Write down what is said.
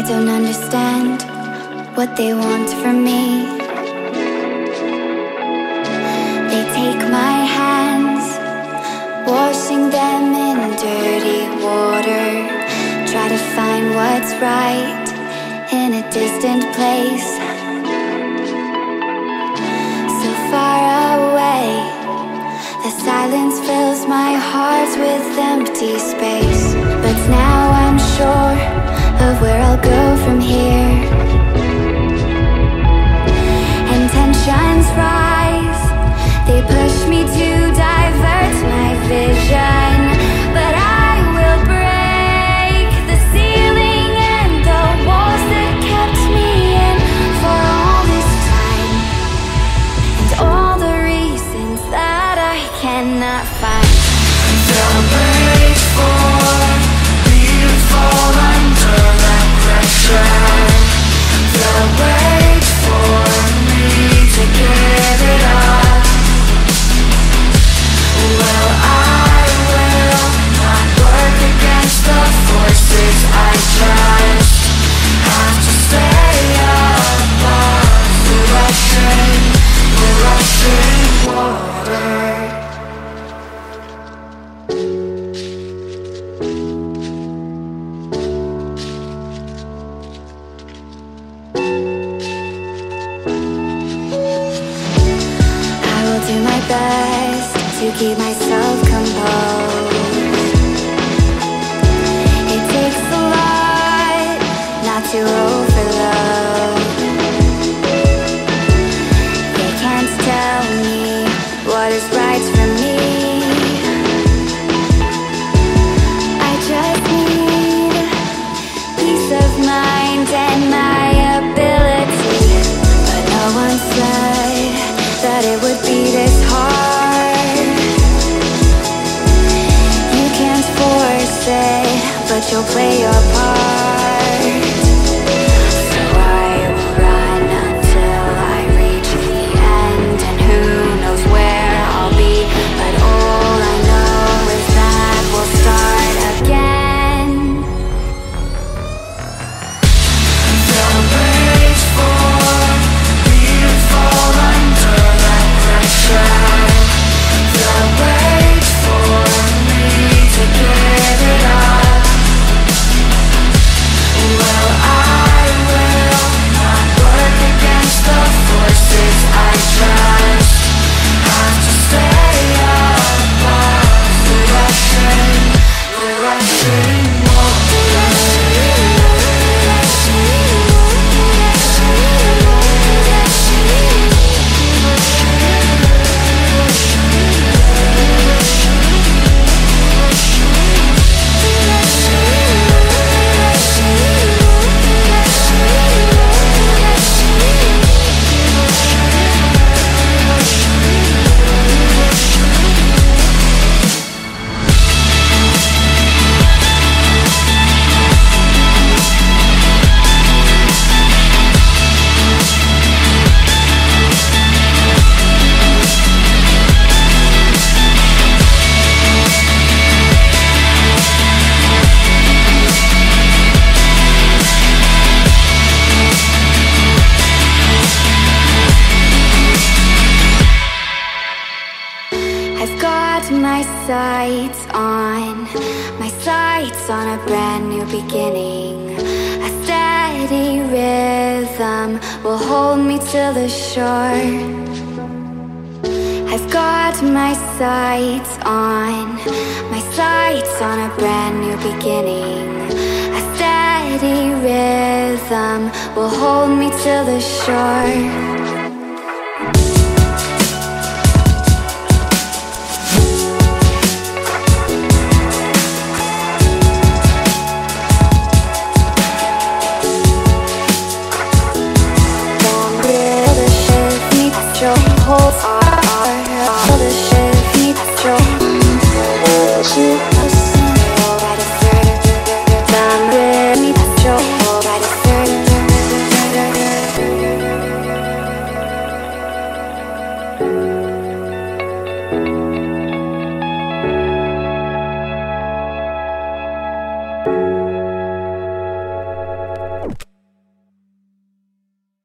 don't understand what they want from me. They take my hands, washing them in dirty water. Try to find what's right in a distant place, so far away. The silence fills my heart with empty space. But now I'm sure of where I'll go from here. And tensions rise, they push me to divert my vision. But I will break the ceiling and the walls that kept me in for all this time, and all the reasons that I cannot find. They'll wait for me to fall under that pressure. They'll wait for me to give it up. Well, I will not work against the forces I trust. Have to stay above the rushing water. Do my best to keep myself composed. It takes a lot not to overload. They can't tell me what is right for me. I just need peace of mind and my ability. But no one said that it would be this hard. You can't force it, but you'll play your part. So I will run until I reach the end, and who knows where I'll be. But all I know is that we'll start again. They'll wait for me to fall under that pressure. They'll wait for me to give it up. Well, I will not work against the forces I trust. Have to stay above the rushing sights on a brand new beginning. A steady rhythm will hold me to the shore. I've got my sights on a brand new beginning. A steady rhythm will hold me to the shore.